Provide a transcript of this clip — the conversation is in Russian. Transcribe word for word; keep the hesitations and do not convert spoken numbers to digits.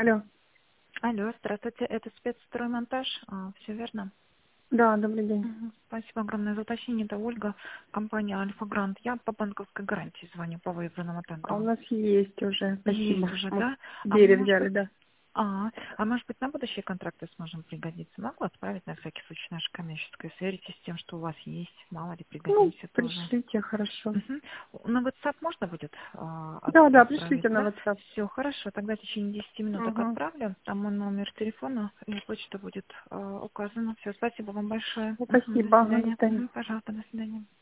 Алло. Алло, здравствуйте, это спецстроймонтаж, все верно? Да, добрый день. Мгм. Спасибо огромное за уточнение, это Ольга, компания Альфа Грант. Я по банковской гарантии звоню по выигранному А у тендеру. нас есть уже, Есть спасибо. уже, Мы да? А двери может взяли, быть, да. а, а может быть на будущие контракты сможем пригодиться? Могу отправить на всякий случай наше коммерческое. Сверитесь с тем, что у вас есть, мало ли Ну, пригодимся тоже. пришлите, хорошо. Мгм. На WhatsApp можно будет а, от- Да, да, отправить, пришлите на да? WhatsApp. Все, хорошо. Тогда в течение десяти минуток Угу. отправлю. Там мой номер телефона и почта будет а, указана. Все, спасибо вам большое. Мгм, до Спасибо, до свидания. свидания. Мгм, пожалуйста, до свидания.